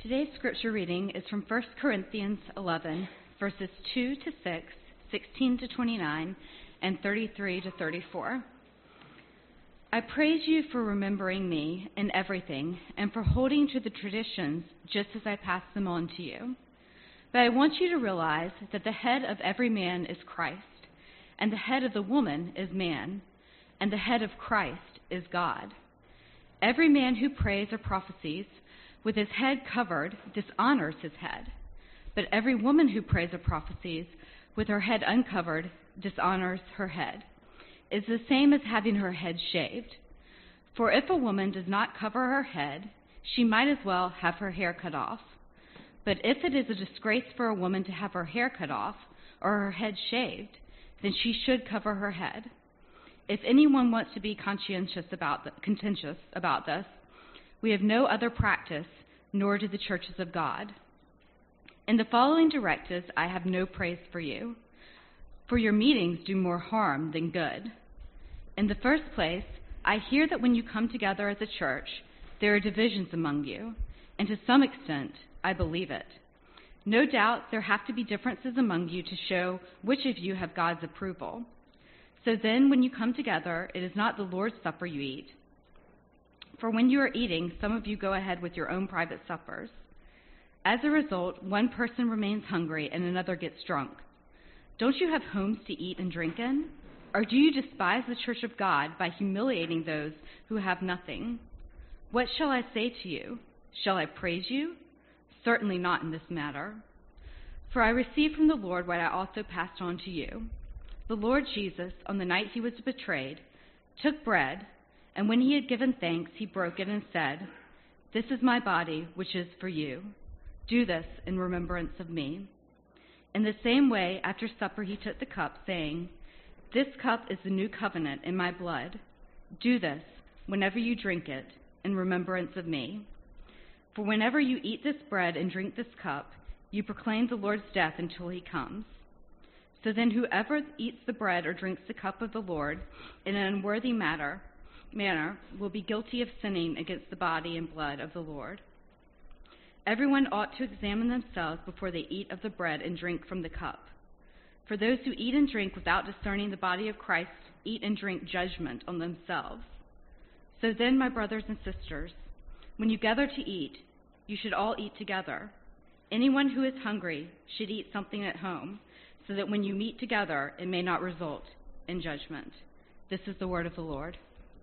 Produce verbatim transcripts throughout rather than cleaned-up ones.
Today's scripture reading is from First Corinthians eleven, verses two to six, sixteen to twenty-nine, and thirty-three to thirty-four. I praise you for remembering me in everything and for holding to the traditions just as I pass them on to you. But I want you to realize that the head of every man is Christ, and the head of the woman is man, and the head of Christ is God. Every man who prays or prophesies with his head covered dishonors his head, but every woman who prays or prophesies with her head uncovered dishonors her head. It's the same as having her head shaved. For if a woman does not cover her head, she might as well have her hair cut off. But if it is a disgrace for a woman to have her hair cut off or her head shaved, then she should cover her head. If anyone wants to be conscientious about the, contentious about this, we have no other practice, nor do the churches of God. In the following directives, I have no praise for you, for your meetings do more harm than good. In the first place, I hear that when you come together as a church, there are divisions among you, and to some extent, I believe it. No doubt there have to be differences among you to show which of you have God's approval. So then, when you come together, it is not the Lord's Supper you eat. For when you are eating, some of you go ahead with your own private suppers. As a result, one person remains hungry and another gets drunk. Don't you have homes to eat and drink in? Or do you despise the church of God by humiliating those who have nothing? What shall I say to you? Shall I praise you? Certainly not in this matter. For I received from the Lord what I also passed on to you. The Lord Jesus, on the night he was betrayed, took bread, and when he had given thanks, he broke it and said, "This is my body, which is for you. Do this in remembrance of me." In the same way, after supper, he took the cup, saying, "This cup is the new covenant in my blood. Do this whenever you drink it in remembrance of me. For whenever you eat this bread and drink this cup, you proclaim the Lord's death until he comes. So then whoever eats the bread or drinks the cup of the Lord in an unworthy manner, manner will be guilty of sinning against the body and blood of the Lord. Everyone ought to examine themselves before they eat of the bread and drink from the cup. For those who eat and drink without discerning the body of Christ eat and drink judgment on themselves. So then, my brothers and sisters, when you gather to eat, you should all eat together. Anyone who is hungry should eat something at home, so that when you meet together, it may not result in judgment." This is the word of the Lord.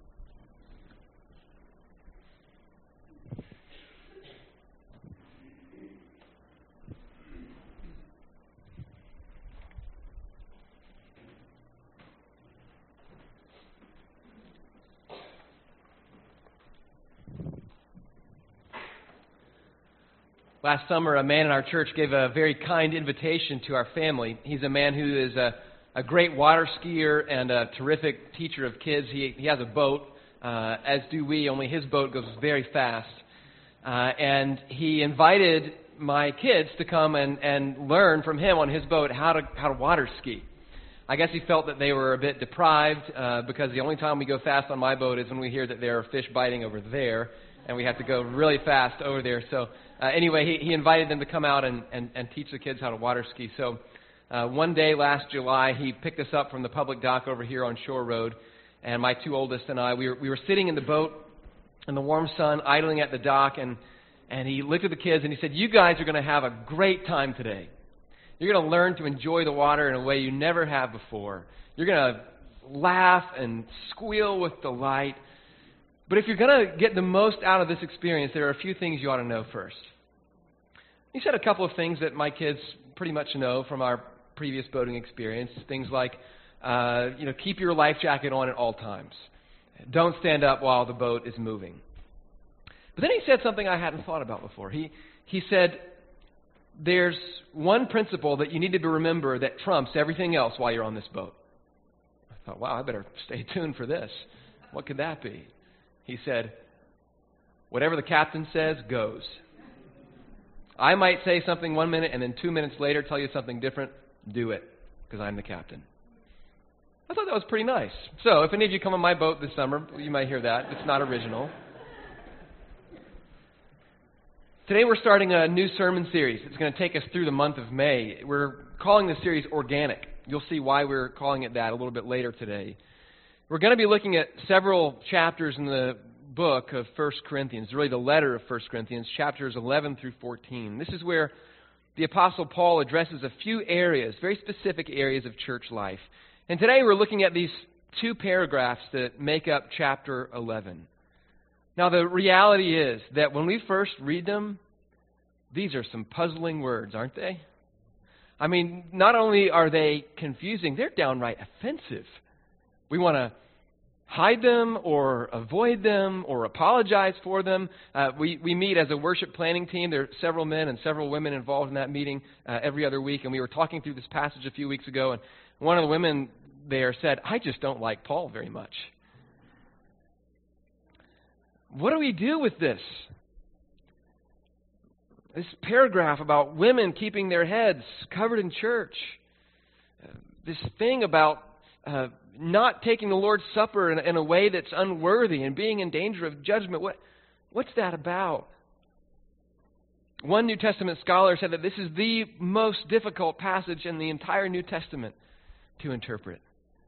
Last summer, a man in our church gave a very kind invitation to our family. He's a man who is a, a great water skier and a terrific teacher of kids. He, he has a boat, uh, as do we, only his boat goes very fast. Uh, and he invited my kids to come and, and learn from him on his boat how to how to water ski. I guess he felt that they were a bit deprived uh, because the only time we go fast on my boat is when we hear that there are fish biting over there, and we have to go really fast over there. So uh, anyway, he, he invited them to come out and, and, and teach the kids how to water ski. So uh, one day last July, he picked us up from the public dock over here on Shore Road, and my two oldest and I, we were, we were sitting in the boat in the warm sun, idling at the dock, and, and he looked at the kids and he said, "You guys are going to have a great time today. You're going to learn to enjoy the water in a way you never have before. You're going to laugh and squeal with delight. But if you're going to get the most out of this experience, there are a few things you ought to know first." He said a couple of things that my kids pretty much know from our previous boating experience. Things like, uh, you know, keep your life jacket on at all times. Don't stand up while the boat is moving. But then he said something I hadn't thought about before. He he said, there's one principle that you need to remember that trumps everything else while you're on this boat. I thought, wow, I better stay tuned for this. What could that be? He said, whatever the captain says goes. I might say something one minute and then two minutes later tell you something different. Do it, because I'm the captain. I thought that was pretty nice. So if any of you come on my boat this summer, you might hear that. It's not original. Today we're starting a new sermon series. It's going to take us through the month of May. We're calling the series Organic. You'll see why we're calling it that a little bit later today. We're going to be looking at several chapters in the book of First Corinthians, really the letter of First Corinthians, chapters eleven through fourteen. This is where the Apostle Paul addresses a few areas, very specific areas of church life. And today we're looking at these two paragraphs that make up chapter eleven. Now, the reality is that when we first read them, these are some puzzling words, aren't they? I mean, not only are they confusing, they're downright offensive. We want to hide them or avoid them or apologize for them. Uh, we, we meet as a worship planning team. There are several men and several women involved in that meeting uh, every other week, and we were talking through this passage a few weeks ago, and one of the women there said, I just don't like Paul very much. What do we do with this? This paragraph about women keeping their heads covered in church. Uh, this thing about uh, not taking the Lord's Supper in, in a way that's unworthy and being in danger of judgment. What, what's that about? One New Testament scholar said that this is the most difficult passage in the entire New Testament to interpret.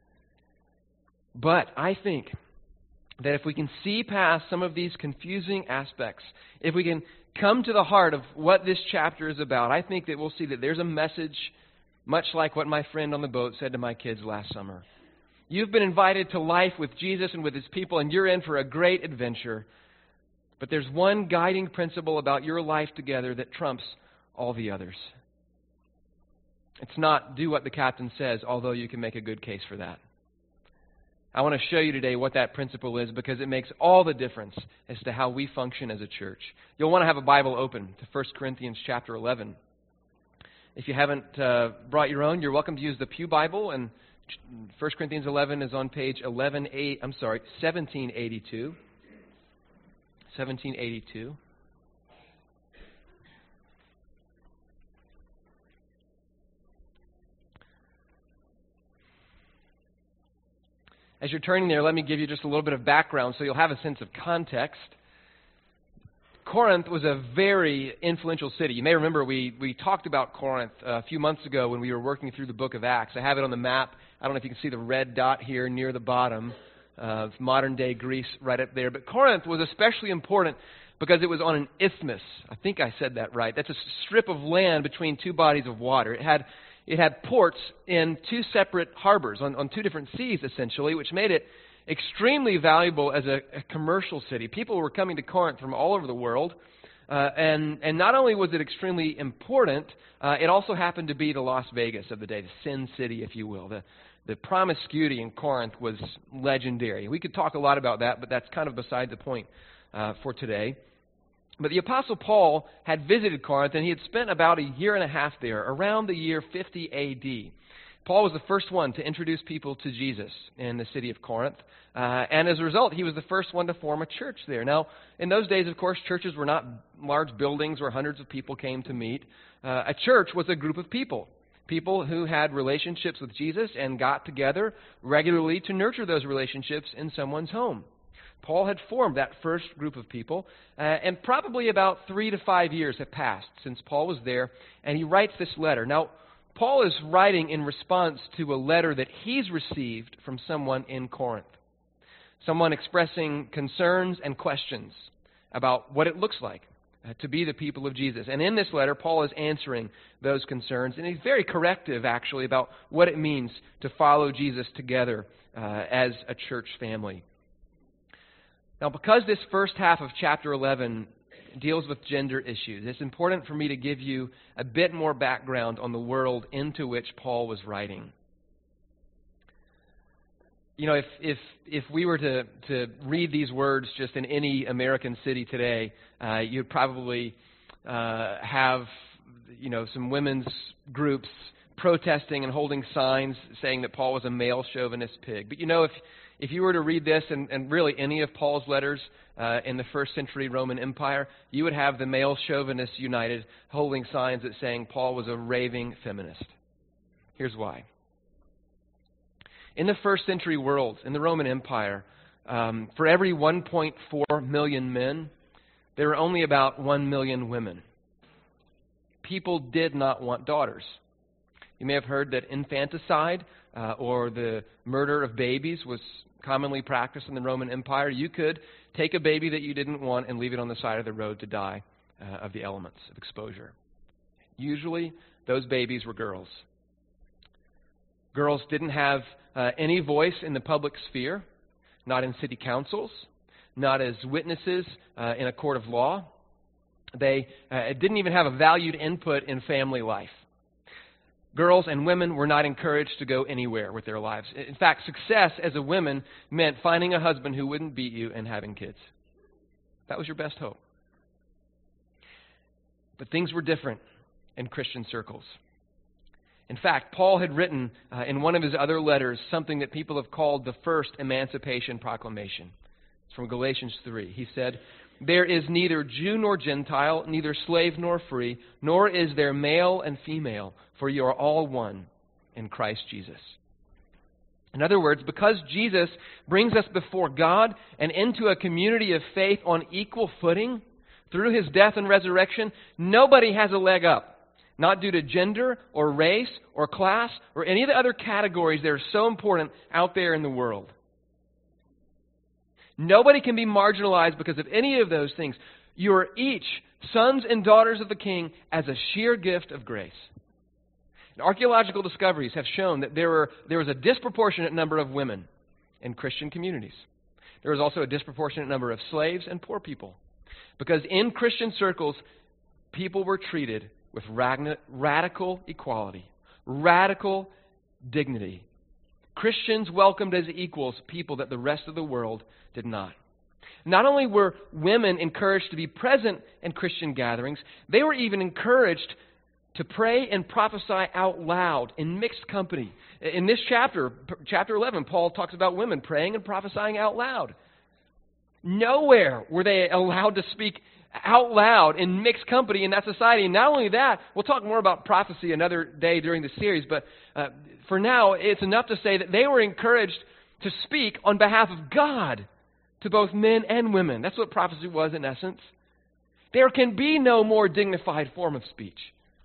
But I think that if we can see past some of these confusing aspects, if we can come to the heart of what this chapter is about, I think that we'll see that there's a message much like what my friend on the boat said to my kids last summer. You've been invited to life with Jesus and with His people, and you're in for a great adventure. But there's one guiding principle about your life together that trumps all the others. It's not do what the captain says, although you can make a good case for that. I want to show you today what that principle is because it makes all the difference as to how we function as a church. You'll want to have a Bible open to First Corinthians chapter eleven. If you haven't uh, brought your own, you're welcome to use the Pew Bible, and First Corinthians eleven is on page eleven eight. I'm sorry, seventeen eighty-two. seventeen eighty-two. As you're turning there, let me give you just a little bit of background so you'll have a sense of context. Corinth was a very influential city. You may remember we, we talked about Corinth a few months ago when we were working through the book of Acts. I have it on the map. I don't know if you can see the red dot here near the bottom of modern-day Greece right up there. But Corinth was especially important because it was on an isthmus. I think I said that right. That's a strip of land between two bodies of water. It had It had ports in two separate harbors on, on two different seas, essentially, which made it extremely valuable as a, a commercial city. People were coming to Corinth from all over the world, uh, and, and not only was it extremely important, uh, it also happened to be the Las Vegas of the day, the Sin City, if you will. The, the promiscuity in Corinth was legendary. We could talk a lot about that, but that's kind of beside the point uh, for today. But the Apostle Paul had visited Corinth, and he had spent about a year and a half there, around the year fifty A D. Paul was the first one to introduce people to Jesus in the city of Corinth, uh, and as a result, he was the first one to form a church there. Now, in those days, of course, churches were not large buildings where hundreds of people came to meet. Uh, a church was a group of people, people who had relationships with Jesus and got together regularly to nurture those relationships in someone's home. Paul had formed that first group of people, uh, and probably about three to five years have passed since Paul was there, and he writes this letter. Now, Paul is writing in response to a letter that he's received from someone in Corinth, someone expressing concerns and questions about what it looks like uh, to be the people of Jesus. And in this letter, Paul is answering those concerns, and he's very corrective, actually, about what it means to follow Jesus together uh, as a church family. Now, because this first half of chapter eleven deals with gender issues, it's important for me to give you a bit more background on the world into which Paul was writing. You know, if if if we were to, to read these words just in any American city today, uh, you'd probably uh, have, you know, some women's groups protesting and holding signs saying that Paul was a male chauvinist pig. But you know, if If you were to read this, and, and really any of Paul's letters uh, in the first century Roman Empire, you would have the male chauvinists united holding signs that saying Paul was a raving feminist. Here's why. In the first century world, in the Roman Empire, um, for every one point four million men, there were only about one million women. People did not want daughters. You may have heard that infanticide uh, or the murder of babies was commonly practiced in the Roman Empire. You could take a baby that you didn't want and leave it on the side of the road to die uh, of the elements of exposure. Usually, those babies were girls. Girls didn't have uh, any voice in the public sphere, not in city councils, not as witnesses uh, in a court of law. They uh, didn't even have a valued input in family life. Girls and women were not encouraged to go anywhere with their lives. In fact, success as a woman meant finding a husband who wouldn't beat you and having kids. That was your best hope. But things were different in Christian circles. In fact, Paul had written uh, in one of his other letters something that people have called the first Emancipation Proclamation. It's from Galatians three. He said, "There is neither Jew nor Gentile, neither slave nor free, nor is there male and female, for you are all one in Christ Jesus." In other words, because Jesus brings us before God and into a community of faith on equal footing through his death and resurrection, nobody has a leg up. Not due to gender or race or class or any of the other categories that are so important out there in the world. Nobody can be marginalized because of any of those things. You are each sons and daughters of the King as a sheer gift of grace. And archaeological discoveries have shown that there were there was a disproportionate number of women in Christian communities. There was also a disproportionate number of slaves and poor people. Because in Christian circles, people were treated with radical equality, radical dignity. Christians welcomed as equals people that the rest of the world did not. Not only were women encouraged to be present in Christian gatherings, they were even encouraged to pray and prophesy out loud in mixed company. In this chapter, chapter eleven, Paul talks about women praying and prophesying out loud. Nowhere were they allowed to speak out loud in mixed company in that society. And not only that, we'll talk more about prophecy another day during the series, but uh, for now, it's enough to say that they were encouraged to speak on behalf of God to both men and women. That's what prophecy was in essence. There can be no more dignified form of speech.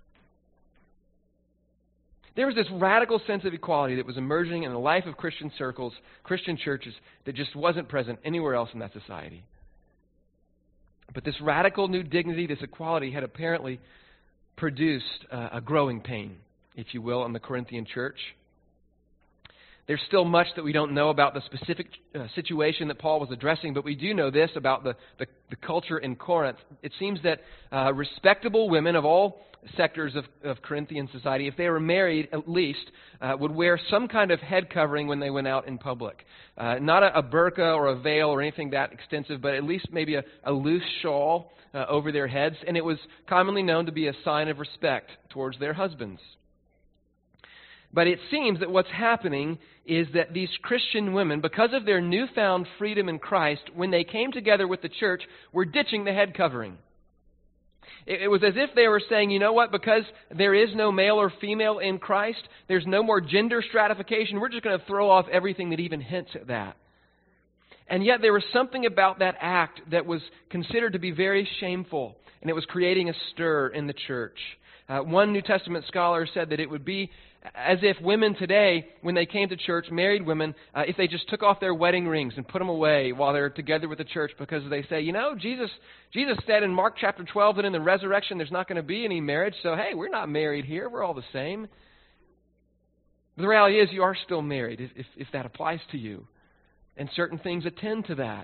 There was this radical sense of equality that was emerging in the life of Christian circles, Christian churches, that just wasn't present anywhere else in that society. But this radical new dignity, this equality, had apparently produced uh, a growing pain, if you will, in the Corinthian church. There's still much that we don't know about the specific uh, situation that Paul was addressing, but we do know this about the, the, the culture in Corinth. It seems that uh, respectable women of all sectors of, of Corinthian society, if they were married at least, uh, would wear some kind of head covering when they went out in public. Uh, not a, a burqa or a veil or anything that extensive, but at least maybe a, a loose shawl uh, over their heads, and it was commonly known to be a sign of respect towards their husbands. But it seems that what's happening is that these Christian women, because of their newfound freedom in Christ, when they came together with the church, were ditching the head covering. It, it was as if they were saying, you know what, because there is no male or female in Christ, there's no more gender stratification, we're just going to throw off everything that even hints at that. And yet there was something about that act that was considered to be very shameful, and it was creating a stir in the church. Uh, one New Testament scholar said that it would be as if women today, when they came to church, married women, uh, if they just took off their wedding rings and put them away while they're together with the church, because they say, you know, Jesus Jesus said in Mark chapter twelve that in the resurrection there's not going to be any marriage, so hey, we're not married here, we're all the same. But the reality is you are still married, if, if, if that applies to you. And certain things attend to that.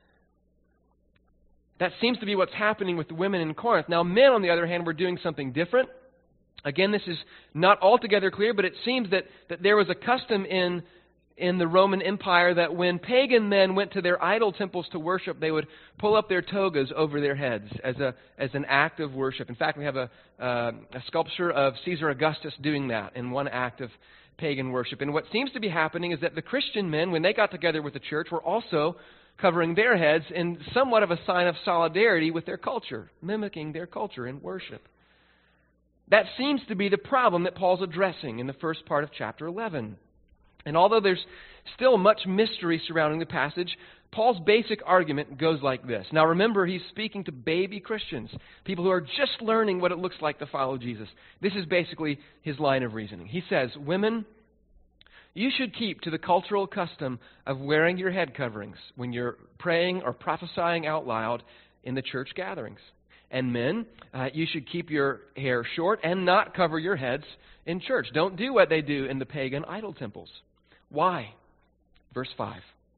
That seems to be what's happening with the women in Corinth. Now, men, on the other hand, were doing something different. Again, this is not altogether clear, but it seems that, that there was a custom in, in the Roman Empire that when pagan men went to their idol temples to worship, they would pull up their togas over their heads as a as an act of worship. In fact, we have a, uh, a sculpture of Caesar Augustus doing that in one act of pagan worship. And what seems to be happening is that the Christian men, when they got together with the church, were also covering their heads in somewhat of a sign of solidarity with their culture, mimicking their culture in worship. That seems to be the problem that Paul's addressing in the first part of chapter eleven. And although there's still much mystery surrounding the passage, Paul's basic argument goes like this. Now remember, he's speaking to baby Christians, people who are just learning what it looks like to follow Jesus. This is basically his line of reasoning. He says, women, you should keep to the cultural custom of wearing your head coverings when you're praying or prophesying out loud in the church gatherings. And men, uh, you should keep your hair short and not cover your heads in church. Don't do what they do in the pagan idol temples. Why? Verse five.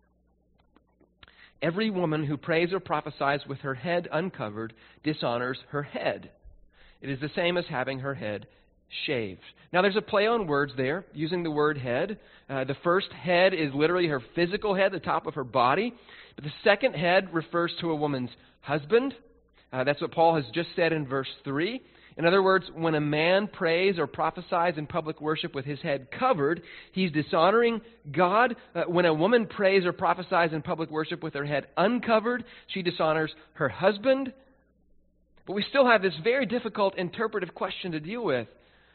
Every woman who prays or prophesies with her head uncovered dishonors her head. It is the same as having her head shaved. Now there's a play on words there, using the word head. Uh, the first head is literally her physical head, the top of her body. But the second head refers to a woman's husband. Uh, that's what Paul has just said in verse three. In other words, when a man prays or prophesies in public worship with his head covered, he's dishonoring God. Uh, when a woman prays or prophesies in public worship with her head uncovered, she dishonors her husband. But we still have this very difficult interpretive question to deal with.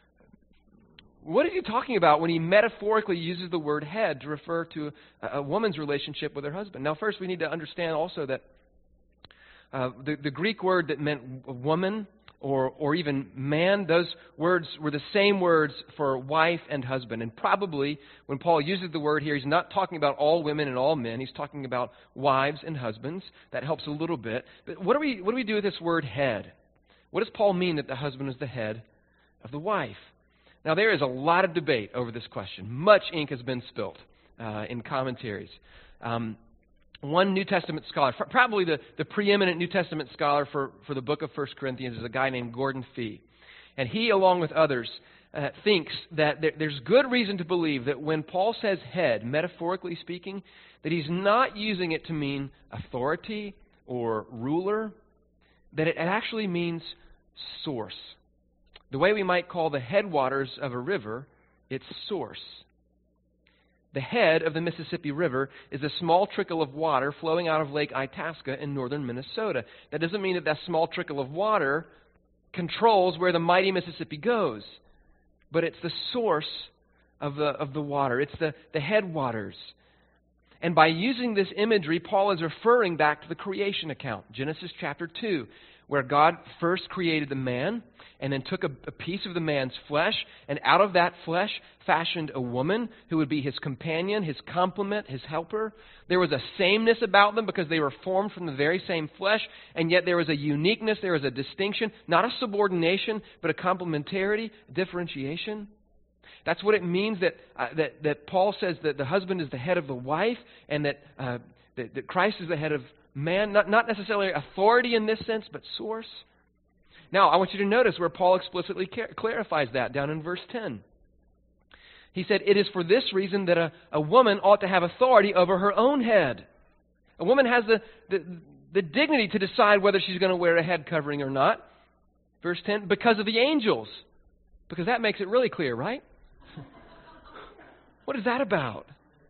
What is he talking about when he metaphorically uses the word head to refer to a, a woman's relationship with her husband? Now, first we need to understand also that uh, the, the Greek word that meant woman or or even man, those words were the same words for wife and husband. And probably when Paul uses the word here, he's not talking about all women and all men. He's talking about wives and husbands. That helps a little bit. But what do we what do we do with this word head? What does Paul mean that the husband is the head of the wife? Now, there is a lot of debate over this question. Much ink has been spilt uh, in commentaries. Um, one New Testament scholar, probably the, the preeminent New Testament scholar for, for the book of First Corinthians, is a guy named Gordon Fee. And he, along with others, uh, thinks that there, there's good reason to believe that when Paul says head, metaphorically speaking, that he's not using it to mean authority or ruler, that it actually means source. The way we might call the headwaters of a river, its source. The head of the Mississippi River is a small trickle of water flowing out of Lake Itasca in northern Minnesota. That doesn't mean that that small trickle of water controls where the mighty Mississippi goes, but it's the source of the of the water. It's the, the headwaters. And by using this imagery, Paul is referring back to the creation account, Genesis chapter two, where God first created the man and then took a, a piece of the man's flesh, and out of that flesh fashioned a woman who would be his companion, his complement, his helper. There was a sameness about them because they were formed from the very same flesh, and yet there was a uniqueness, there was a distinction, not a subordination, but a complementarity, differentiation. That's what it means that, uh, that, that Paul says that the husband is the head of the wife, and that, uh, that, that Christ is the head of man, not, not necessarily authority in this sense, but source. Now, I want you to notice where Paul explicitly car- clarifies that down in verse ten. He said, it is for this reason that a, a woman ought to have authority over her own head. A woman has the, the, the dignity to decide whether she's going to wear a head covering or not. Verse ten, because of the angels. Because that makes it really clear, right? What is that about?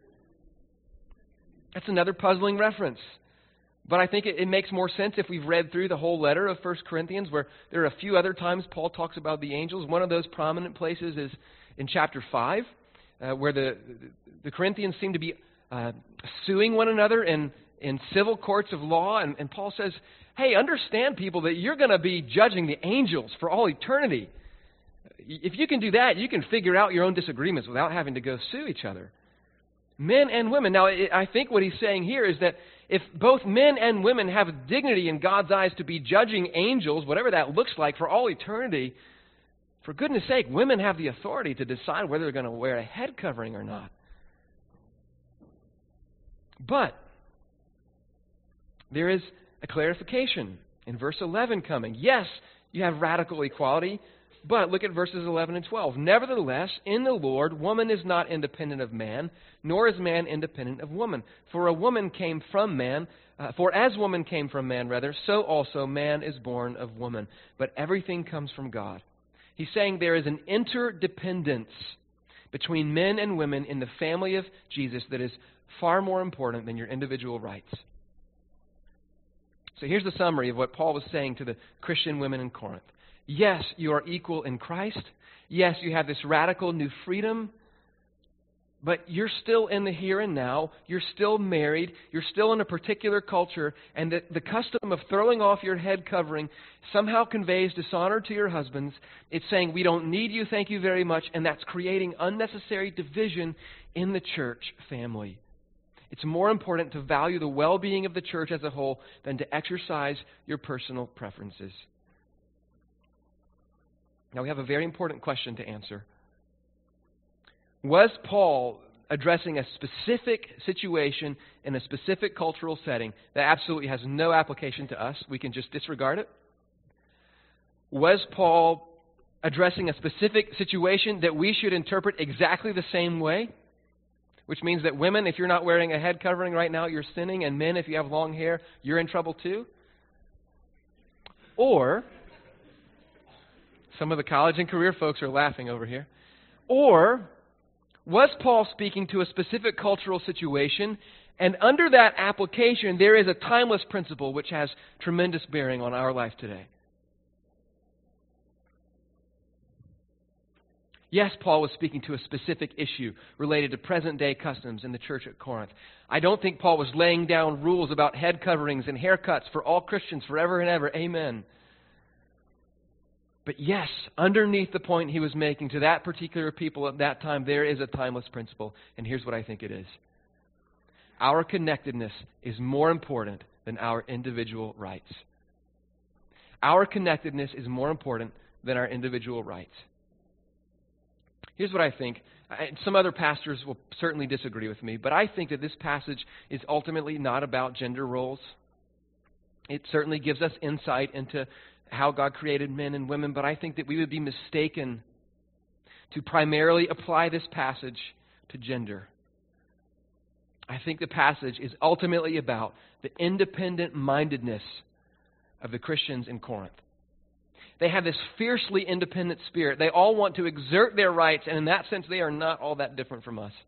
That's another puzzling reference. But I think it, it makes more sense if we've read through the whole letter of First Corinthians, where there are a few other times Paul talks about the angels. One of those prominent places is in chapter five, uh, where the, the Corinthians seem to be uh, suing one another in, in civil courts of law. And, and Paul says, hey, understand, people, that you're going to be judging the angels for all eternity. If you can do that, you can figure out your own disagreements without having to go sue each other. Men and women. Now, I think what he's saying here is that if both men and women have dignity in God's eyes to be judging angels, whatever that looks like for all eternity, for goodness sake, women have the authority to decide whether they're going to wear a head covering or not. But there is a clarification in verse eleven coming. Yes, you have radical equality, but look at verses eleven and twelve. Nevertheless, in the Lord, woman is not independent of man, nor is man independent of woman. For a woman came from man, uh, for as woman came from man, rather, so also man is born of woman. But everything comes from God. He's saying there is an interdependence between men and women in the family of Jesus that is far more important than your individual rights. So here's the summary of what Paul was saying to the Christian women in Corinth. Yes, you are equal in Christ. Yes, you have this radical new freedom. But you're still in the here and now. You're still married. You're still in a particular culture. And the, the custom of throwing off your head covering somehow conveys dishonor to your husbands. It's saying, we don't need you, thank you very much. And that's creating unnecessary division in the church family. It's more important to value the well-being of the church as a whole than to exercise your personal preferences. Now we have a very important question to answer. Was Paul addressing a specific situation in a specific cultural setting that absolutely has no application to us? We can just disregard it? Was Paul addressing a specific situation that we should interpret exactly the same way? Which means that women, if you're not wearing a head covering right now, you're sinning, and men, if you have long hair, you're in trouble too? Or, some of the college and career folks are laughing over here. Or, was Paul speaking to a specific cultural situation, and under that application, there is a timeless principle which has tremendous bearing on our life today? Yes, Paul was speaking to a specific issue related to present-day customs in the church at Corinth. I don't think Paul was laying down rules about head coverings and haircuts for all Christians forever and ever. Amen. But yes, underneath the point he was making to that particular people at that time, there is a timeless principle. And here's what I think it is. Our connectedness is more important than our individual rights. Our connectedness is more important than our individual rights. Here's what I think. Some other pastors will certainly disagree with me, but I think that this passage is ultimately not about gender roles. It certainly gives us insight into how God created men and women, but I think that we would be mistaken to primarily apply this passage to gender. I think the passage is ultimately about the independent-mindedness of the Christians in Corinth. They have this fiercely independent spirit. They all want to exert their rights, and in that sense, they are not all that different from us.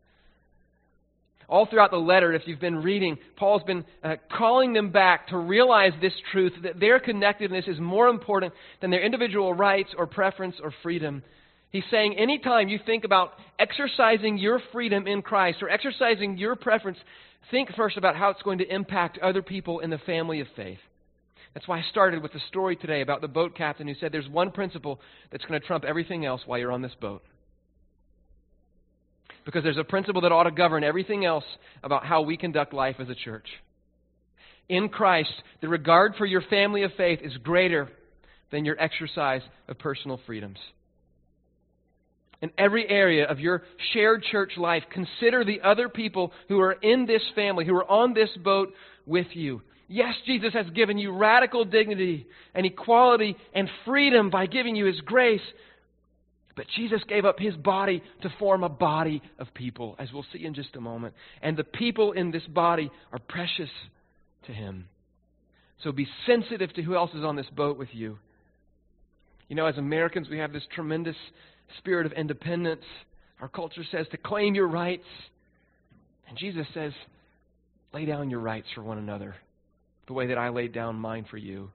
All throughout the letter, if you've been reading, Paul's been uh, calling them back to realize this truth, that their connectedness is more important than their individual rights or preference or freedom. He's saying anytime you think about exercising your freedom in Christ or exercising your preference, think first about how it's going to impact other people in the family of faith. That's why I started with the story today about the boat captain who said there's one principle that's going to trump everything else while you're on this boat. Because there's a principle that ought to govern everything else about how we conduct life as a church. In Christ, the regard for your family of faith is greater than your exercise of personal freedoms. In every area of your shared church life, consider the other people who are in this family, who are on this boat with you. Yes, Jesus has given you radical dignity and equality and freedom by giving you His grace. But Jesus gave up His body to form a body of people, as we'll see in just a moment. And the people in this body are precious to Him. So be sensitive to who else is on this boat with you. You know, as Americans, we have this tremendous spirit of independence. Our culture says to claim your rights. And Jesus says, lay down your rights for one another, the way that I laid down mine for you.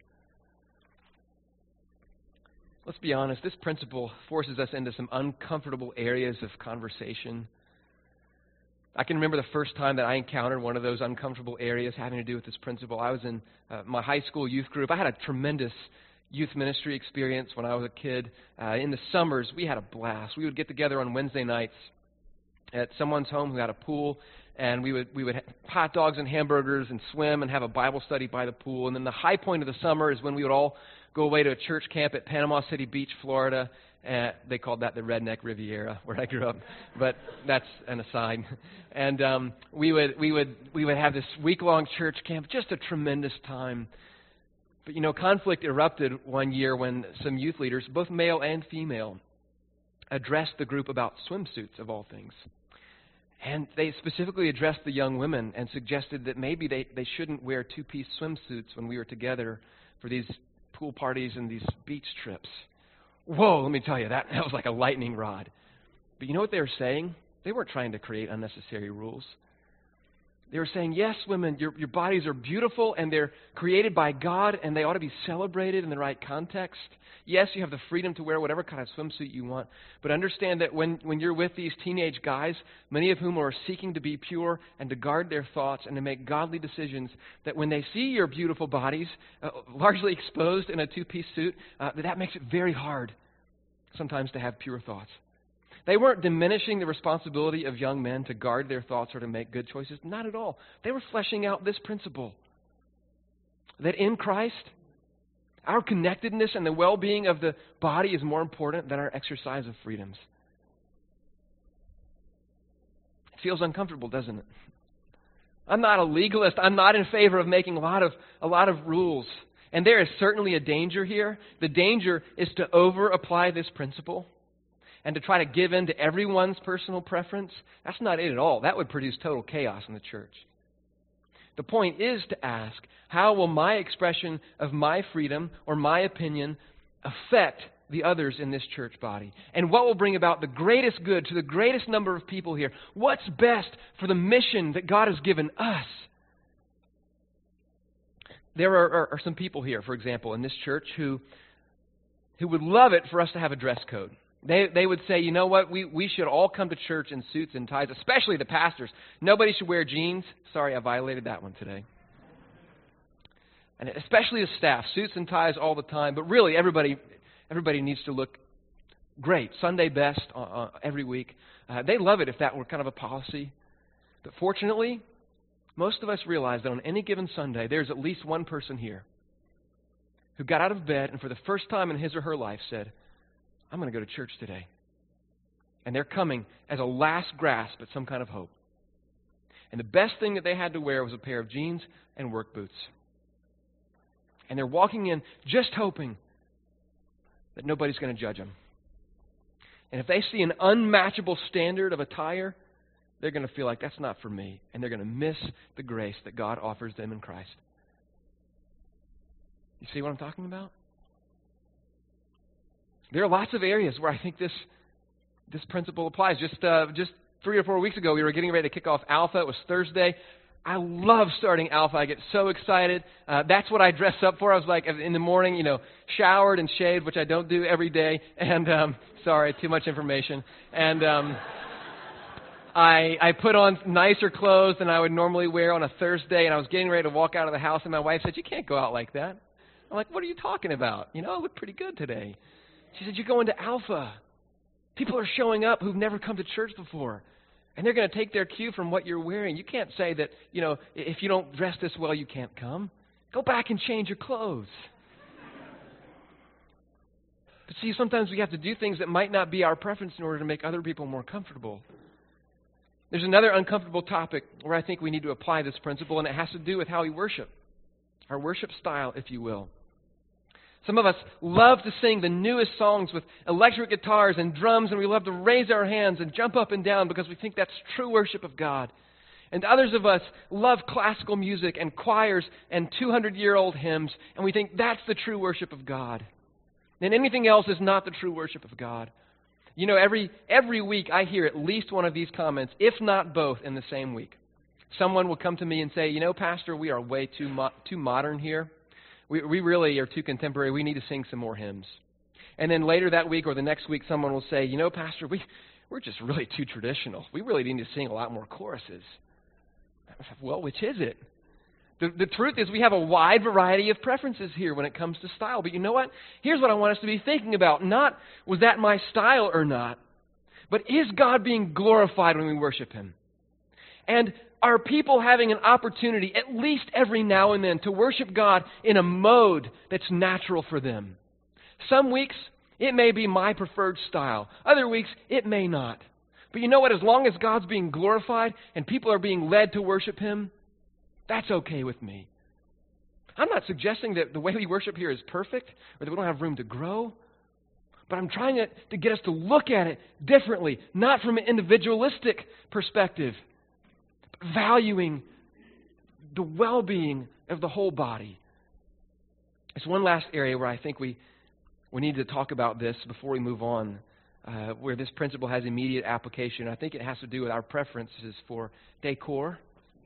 Let's be honest, this principle forces us into some uncomfortable areas of conversation. I can remember the first time that I encountered one of those uncomfortable areas having to do with this principle. I was in uh, my high school youth group. I had a tremendous youth ministry experience when I was a kid. Uh, in the summers, we had a blast. We would get together on Wednesday nights at someone's home who had a pool, and we would we would have hot dogs and hamburgers and swim and have a Bible study by the pool. And then the high point of the summer is when we would all go away to a church camp at Panama City Beach, Florida. Uh, they called that the Redneck Riviera, where I grew up, but that's an aside. And um, we would we would we would have this week-long church camp, just a tremendous time. But you know, conflict erupted one year when some youth leaders, both male and female, addressed the group about swimsuits of all things. And they specifically addressed the young women and suggested that maybe they, they shouldn't wear two-piece swimsuits when we were together for these pool parties and these beach trips. Whoa, let me tell you, that, that was like a lightning rod. But you know what they were saying? They weren't trying to create unnecessary rules. They were saying, yes, women, your, your bodies are beautiful and they're created by God and they ought to be celebrated in the right context. Yes, you have the freedom to wear whatever kind of swimsuit you want, but understand that when, when you're with these teenage guys, many of whom are seeking to be pure and to guard their thoughts and to make godly decisions, that when they see your beautiful bodies uh, largely exposed in a two-piece suit, uh, that, that makes it very hard sometimes to have pure thoughts. They weren't diminishing the responsibility of young men to guard their thoughts or to make good choices. Not at all. They were fleshing out this principle, that in Christ, our connectedness and the well-being of the body is more important than our exercise of freedoms. It feels uncomfortable, doesn't it? I'm not a legalist. I'm not in favor of making a lot of a lot of rules. And there is certainly a danger here. The danger is to over-apply this principle and to try to give in to everyone's personal preference. That's not it at all. That would produce total chaos in the church. The point is to ask, how will my expression of my freedom or my opinion affect the others in this church body? And what will bring about the greatest good to the greatest number of people here? What's best for the mission that God has given us? There are, are, are some people here, for example, in this church who, who would love it for us to have a dress code. They they would say, you know what, we, we should all come to church in suits and ties, especially the pastors. Nobody should wear jeans. Sorry, I violated that one today. And especially the staff, suits and ties all the time. But really, everybody everybody needs to look great, Sunday best uh, uh, every week. Uh, they love it if that were kind of a policy. But fortunately, most of us realize that on any given Sunday, there's at least one person here who got out of bed and for the first time in his or her life said, I'm going to go to church today. And they're coming as a last grasp at some kind of hope. And the best thing that they had to wear was a pair of jeans and work boots. And they're walking in just hoping that nobody's going to judge them. And if they see an unmatchable standard of attire, they're going to feel like that's not for me. And they're going to miss the grace that God offers them in Christ. You see what I'm talking about? There are lots of areas where I think this this principle applies. Just uh, just three or four weeks ago, we were getting ready to kick off Alpha. It was Thursday. I love starting Alpha. I get so excited. Uh, that's what I dress up for. I was like, in the morning, you know, showered and shaved, which I don't do every day. And um, sorry, too much information. And um, I I put on nicer clothes than I would normally wear on a Thursday. And I was getting ready to walk out of the house, and my wife said, "You can't go out like that." I'm like, "What are you talking about? You know, I look pretty good today." She said, "You're going to Alpha. People are showing up who've never come to church before. And they're going to take their cue from what you're wearing. You can't say that, you know, if you don't dress this well, you can't come. Go back and change your clothes." But see, sometimes we have to do things that might not be our preference in order to make other people more comfortable. There's another uncomfortable topic where I think we need to apply this principle, and it has to do with how we worship. Our worship style, if you will. Some of us love to sing the newest songs with electric guitars and drums, and we love to raise our hands and jump up and down because we think that's true worship of God. And others of us love classical music and choirs and two hundred year old hymns, and we think that's the true worship of God. And anything else is not the true worship of God. You know, every every week I hear at least one of these comments, if not both, in the same week. Someone will come to me and say, "You know, Pastor, we are way too mo- too modern here. We, we really are too contemporary. We need to sing some more hymns." And then later that week or the next week, someone will say, "You know, Pastor, we, we're just really too traditional. We really need to sing a lot more choruses." Well, which is it? The, the truth is we have a wide variety of preferences here when it comes to style. But you know what? Here's what I want us to be thinking about. Not, was that my style or not? But is God being glorified when we worship Him? And are people having an opportunity, at least every now and then, to worship God in a mode that's natural for them? Some weeks, it may be my preferred style. Other weeks, it may not. But you know what? As long as God's being glorified and people are being led to worship Him, that's okay with me. I'm not suggesting that the way we worship here is perfect or that we don't have room to grow. But I'm trying to, to get us to look at it differently, not from an individualistic perspective, valuing the well-being of the whole body. There's one last area where I think we, we need to talk about this before we move on, uh, where this principle has immediate application. I think it has to do with our preferences for decor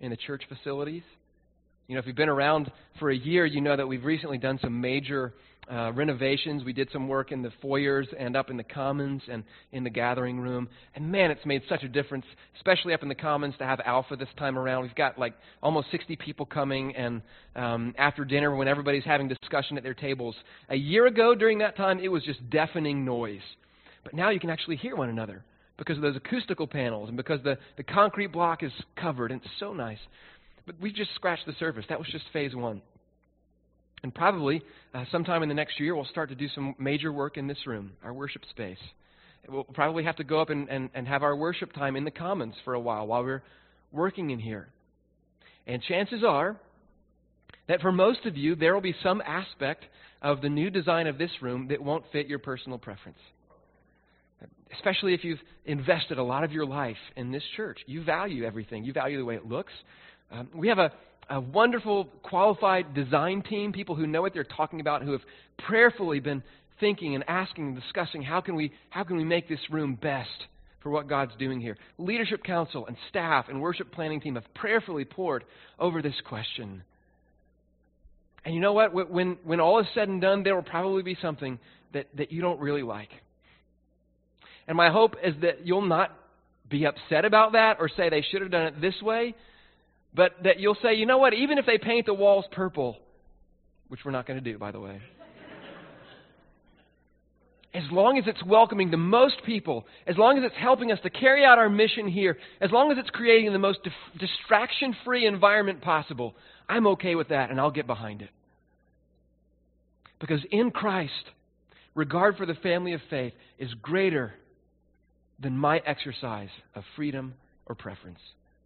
in the church facilities. You know, if you've been around for a year, you know that we've recently done some major uh, renovations. We did some work in the foyers and up in the commons and in the gathering room. And man, it's made such a difference, especially up in the commons to have Alpha this time around. We've got like almost sixty people coming, and um, after dinner when everybody's having discussion at their tables. A year ago during that time, it was just deafening noise. But now you can actually hear one another because of those acoustical panels and because the, the concrete block is covered, and it's so nice. But we just scratched the surface. That was just phase one. And probably uh, sometime in the next year, we'll start to do some major work in this room, our worship space. We'll probably have to go up and, and, and have our worship time in the commons for a while while we're working in here. And chances are that for most of you, there will be some aspect of the new design of this room that won't fit your personal preference. Especially if you've invested a lot of your life in this church. You value everything. You value the way it looks. Um, we have a, a wonderful, qualified design team, people who know what they're talking about, who have prayerfully been thinking and asking and discussing how can we how can we make this room best for what God's doing here. Leadership council and staff and worship planning team have prayerfully pored over this question. And you know what? When when all is said and done, there will probably be something that, that you don't really like. And my hope is that you'll not be upset about that or say they should have done it this way, but that you'll say, you know what, even if they paint the walls purple, which we're not going to do, by the way, as long as it's welcoming the most people, as long as it's helping us to carry out our mission here, as long as it's creating the most dif- distraction-free environment possible, I'm okay with that, and I'll get behind it. Because in Christ, regard for the family of faith is greater than my exercise of freedom or preference.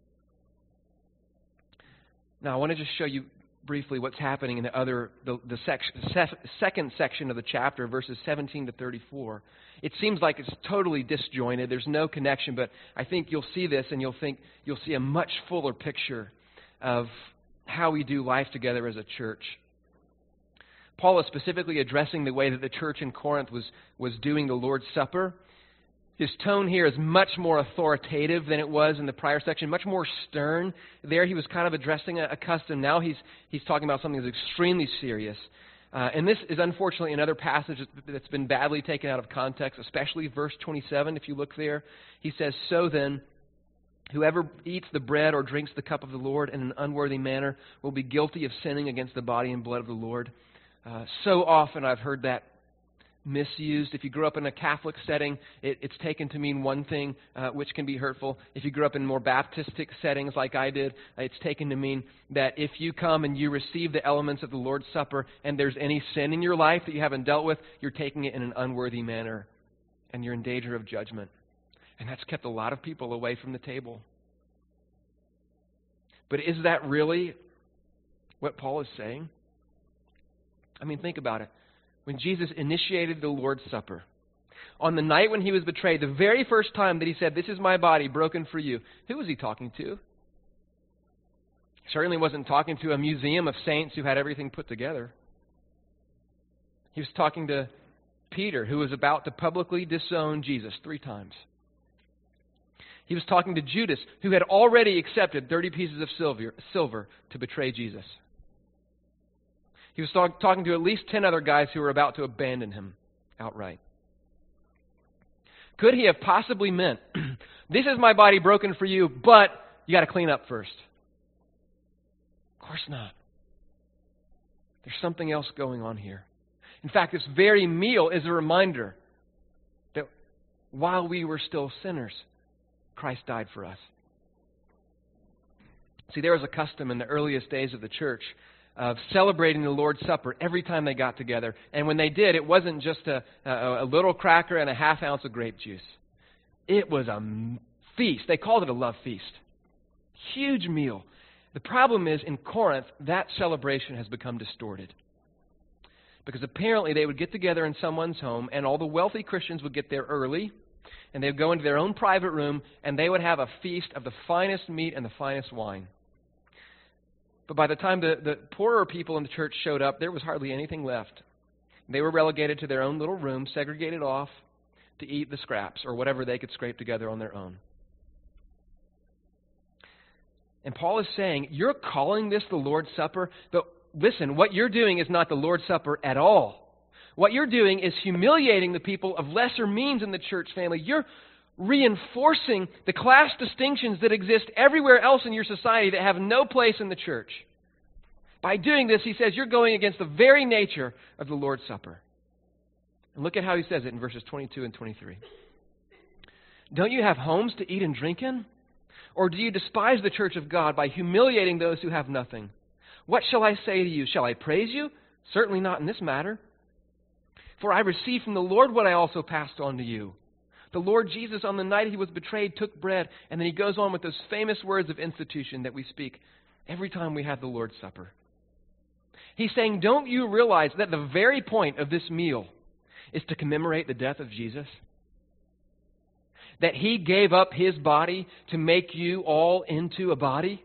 Now, I want to just show you briefly what's happening in the other, the, the sec- se- second section of the chapter, verses seventeen to thirty-four. It seems like it's totally disjointed. There's no connection, but I think you'll see this and you'll think you'll see a much fuller picture of how we do life together as a church. Paul is specifically addressing the way that the church in Corinth was, was doing the Lord's Supper. His tone here is much more authoritative than it was in the prior section, much more stern. There he was kind of addressing a, a custom. Now he's he's talking about something that's extremely serious. Uh, and this is unfortunately another passage that's been badly taken out of context, especially verse twenty-seven, if you look there. He says, "So then, whoever eats the bread or drinks the cup of the Lord in an unworthy manner will be guilty of sinning against the body and blood of the Lord." Uh, so often I've heard that misused. If you grew up in a Catholic setting, it, it's taken to mean one thing, uh, which can be hurtful. If you grew up in more Baptistic settings like I did, uh, it's taken to mean that if you come and you receive the elements of the Lord's Supper and there's any sin in your life that you haven't dealt with, you're taking it in an unworthy manner and you're in danger of judgment. And that's kept a lot of people away from the table. But is that really what Paul is saying? I mean, think about it. When Jesus initiated the Lord's Supper, on the night when he was betrayed, the very first time that he said, "This is my body broken for you," who was he talking to? Certainly wasn't talking to a museum of saints who had everything put together. He was talking to Peter, who was about to publicly disown Jesus three times. He was talking to Judas, who had already accepted thirty pieces of silver, silver to betray Jesus. He was talk, talking to at least ten other guys who were about to abandon him outright. Could he have possibly meant, "This is my body broken for you, but you got to clean up first"? Of course not. There's something else going on here. In fact, this very meal is a reminder that while we were still sinners, Christ died for us. See, there was a custom in the earliest days of the church of celebrating the Lord's Supper every time they got together. And when they did, it wasn't just a, a, a little cracker and a half ounce of grape juice. It was a feast. They called it a love feast. Huge meal. The problem is, in Corinth, that celebration has become distorted. Because apparently they would get together in someone's home, and all the wealthy Christians would get there early, and they would go into their own private room, and they would have a feast of the finest meat and the finest wine. But by the time the, the poorer people in the church showed up, there was hardly anything left. They were relegated to their own little room, segregated off to eat the scraps or whatever they could scrape together on their own. And Paul is saying, you're calling this the Lord's Supper, but listen, what you're doing is not the Lord's Supper at all. What you're doing is humiliating the people of lesser means in the church family. You're reinforcing the class distinctions that exist everywhere else in your society that have no place in the church. By doing this, he says, you're going against the very nature of the Lord's Supper. And look at how he says it in verses twenty-two and twenty-three. Don't you have homes to eat and drink in? Or do you despise the church of God by humiliating those who have nothing? What shall I say to you? Shall I praise you? Certainly not in this matter. For I received from the Lord what I also passed on to you. The Lord Jesus, on the night he was betrayed, took bread, and then he goes on with those famous words of institution that we speak every time we have the Lord's Supper. He's saying, don't you realize that the very point of this meal is to commemorate the death of Jesus? That he gave up his body to make you all into a body?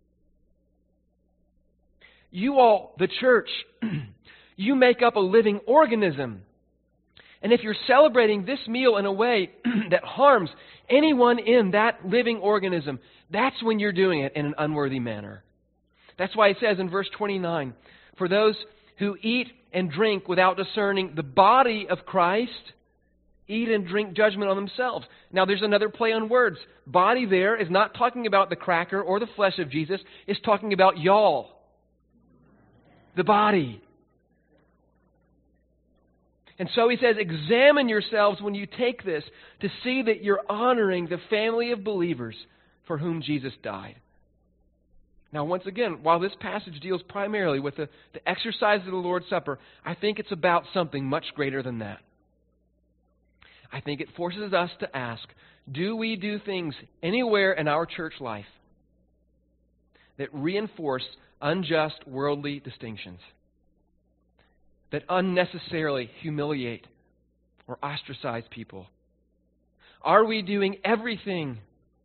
You all, the church, you make up a living organism. And if you're celebrating this meal in a way that harms anyone in that living organism, that's when you're doing it in an unworthy manner. That's why it says in verse twenty-nine, for those who eat and drink without discerning the body of Christ, eat and drink judgment on themselves. Now there's another play on words. Body there is not talking about the cracker or the flesh of Jesus. It's talking about y'all. The body. And so he says, examine yourselves when you take this to see that you're honoring the family of believers for whom Jesus died. Now, once again, while this passage deals primarily with the, the exercise of the Lord's Supper, I think it's about something much greater than that. I think it forces us to ask, do we do things anywhere in our church life that reinforce unjust worldly distinctions, that unnecessarily humiliate or ostracize people? Are we doing everything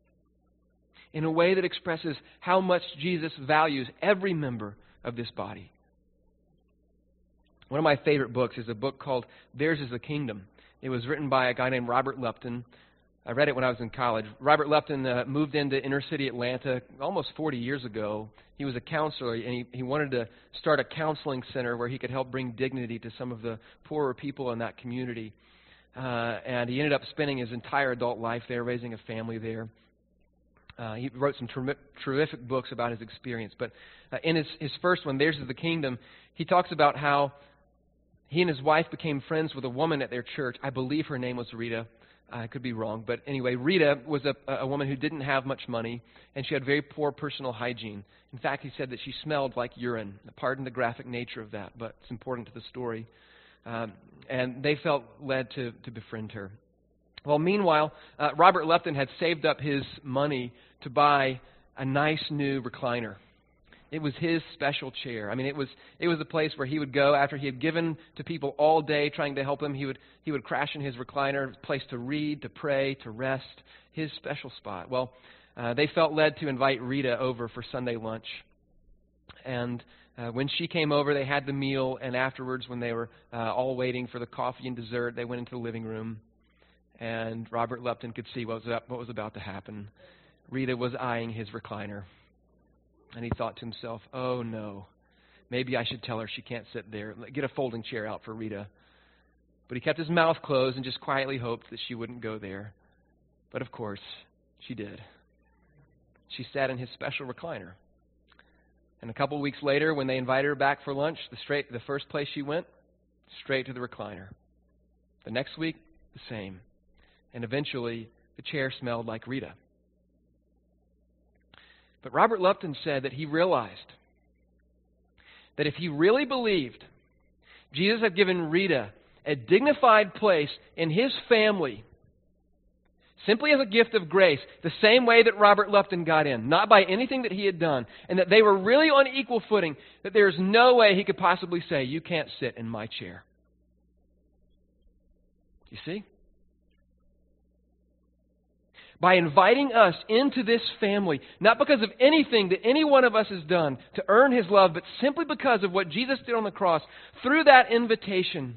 in a way that expresses how much Jesus values every member of this body? One of my favorite books is a book called Theirs is the Kingdom. It was written by a guy named Robert Lupton. I read it when I was in college. Robert Lupton uh, moved into inner city Atlanta almost forty years ago. He was a counselor, and he, he wanted to start a counseling center where he could help bring dignity to some of the poorer people in that community. Uh, and he ended up spending his entire adult life there, raising a family there. Uh, he wrote some ter- terrific books about his experience. But uh, in his, his first one, Theirs is the Kingdom, he talks about how he and his wife became friends with a woman at their church. I believe her name was Rita. I could be wrong. But anyway, Rita was a, a woman who didn't have much money, and she had very poor personal hygiene. In fact, he said that she smelled like urine. Pardon the graphic nature of that, but it's important to the story. Um, and they felt led to, to befriend her. Well, meanwhile, uh, Robert Lupton had saved up his money to buy a nice new recliner. It was his special chair. I mean, it was it was a place where he would go after he had given to people all day trying to help them. He would he would crash in his recliner, a place to read, to pray, to rest, his special spot. Well, uh, they felt led to invite Rita over for Sunday lunch. And uh, when she came over, they had the meal, and afterwards, when they were uh, all waiting for the coffee and dessert, they went into the living room, and Robert Lupton could see what was up, what was about to happen. Rita was eyeing his recliner. And he thought to himself, oh no, maybe I should tell her she can't sit there. Get a folding chair out for Rita. But he kept his mouth closed and just quietly hoped that she wouldn't go there. But of course, she did. She sat in his special recliner. And a couple of weeks later, when they invited her back for lunch, the, straight, the first place she went, straight to the recliner. The next week, the same. And eventually, the chair smelled like Rita. But Robert Lupton said that he realized that if he really believed Jesus had given Rita a dignified place in his family, simply as a gift of grace, the same way that Robert Lupton got in, not by anything that he had done, and that they were really on equal footing, that there's no way he could possibly say, you can't sit in my chair. You see? By inviting us into this family, not because of anything that any one of us has done to earn His love, but simply because of what Jesus did on the cross, through that invitation,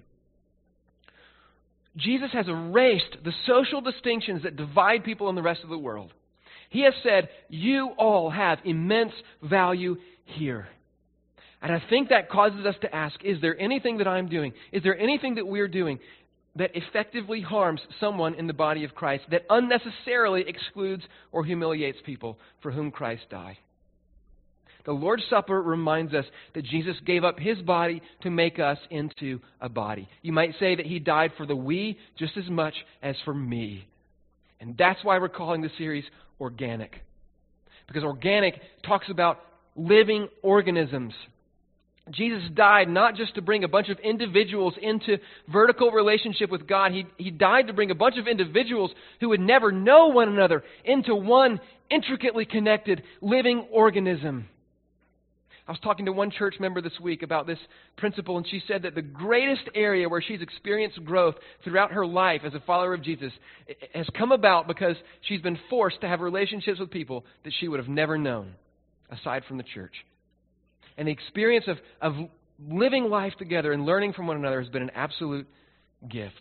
Jesus has erased the social distinctions that divide people in the rest of the world. He has said, you all have immense value here. And I think that causes us to ask, is there anything that I'm doing? Is there anything that we're doing that effectively harms someone in the body of Christ, that unnecessarily excludes or humiliates people for whom Christ died? The Lord's Supper reminds us that Jesus gave up His body to make us into a body. You might say that He died for the we just as much as for me. And that's why we're calling the series Organic. Because organic talks about living organisms. Jesus died not just to bring a bunch of individuals into vertical relationship with God. He, he died to bring a bunch of individuals who would never know one another into one intricately connected living organism. I was talking to one church member this week about this principle, and she said that the greatest area where she's experienced growth throughout her life as a follower of Jesus has come about because she's been forced to have relationships with people that she would have never known aside from the church. And the experience of, of living life together and learning from one another has been an absolute gift.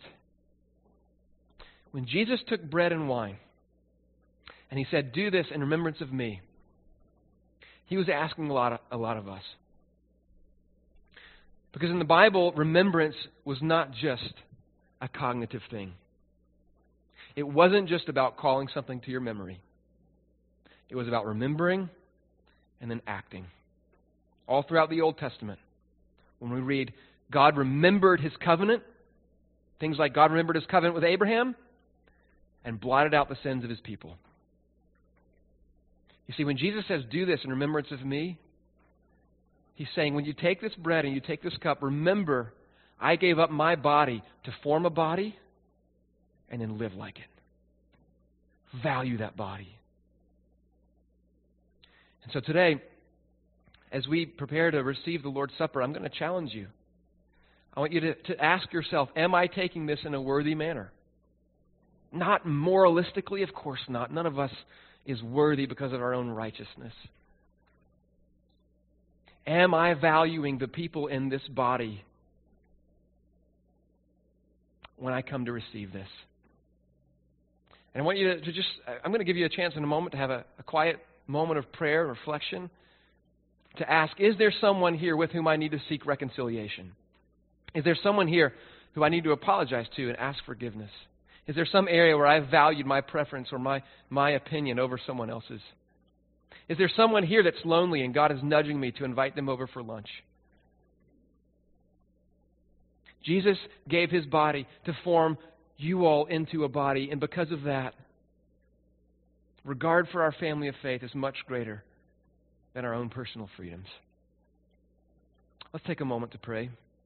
When Jesus took bread and wine, and He said, do this in remembrance of me, He was asking a lot of, a lot of us. Because in the Bible, remembrance was not just a cognitive thing. It wasn't just about calling something to your memory. It was about remembering and then acting. All throughout the Old Testament, when we read, God remembered His covenant, things like God remembered His covenant with Abraham and blotted out the sins of His people. You see, when Jesus says, do this in remembrance of me, He's saying, when you take this bread and you take this cup, remember, I gave up my body to form a body and then live like it. Value that body. And so today, as we prepare to receive the Lord's Supper, I'm going to challenge you. I want you to, to ask yourself, am I taking this in a worthy manner? Not moralistically, of course not. None of us is worthy because of our own righteousness. Am I valuing the people in this body when I come to receive this? And I want you to, to just, I'm going to give you a chance in a moment to have a, a quiet moment of prayer and reflection, to ask, is there someone here with whom I need to seek reconciliation? Is there someone here who I need to apologize to and ask forgiveness? Is there some area where I've valued my preference or my, my opinion over someone else's? Is there someone here that's lonely and God is nudging me to invite them over for lunch? Jesus gave His body to form you all into a body, and because of that, regard for our family of faith is much greater than our own personal freedoms. Let's take a moment to pray.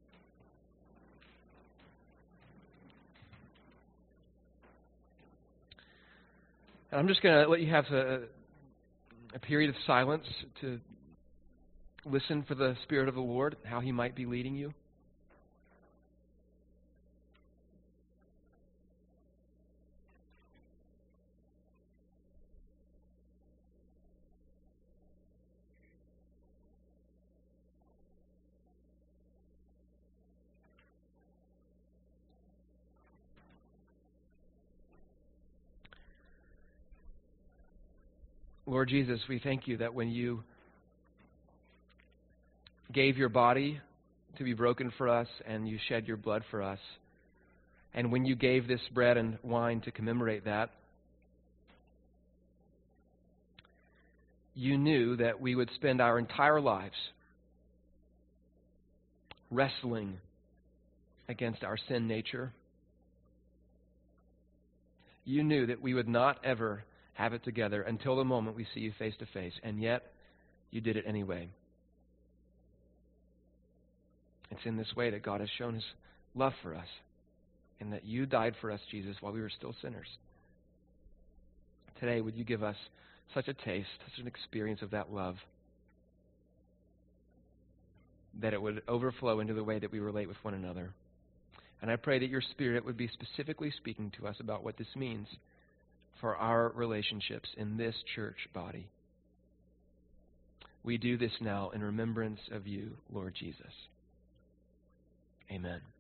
And I'm just going to let you have a, a period of silence to listen for the Spirit of the Lord, how He might be leading you. Lord Jesus, we thank you that when you gave your body to be broken for us and you shed your blood for us, and when you gave this bread and wine to commemorate that, you knew that we would spend our entire lives wrestling against our sin nature. You knew that we would not ever have it together until the moment we see you face to face, and yet you did it anyway. It's in this way that God has shown His love for us, and that you died for us, Jesus, while we were still sinners. Today, would you give us such a taste, such an experience of that love, that it would overflow into the way that we relate with one another. And I pray that your Spirit would be specifically speaking to us about what this means for our relationships in this church body. We do this now in remembrance of you, Lord Jesus. Amen.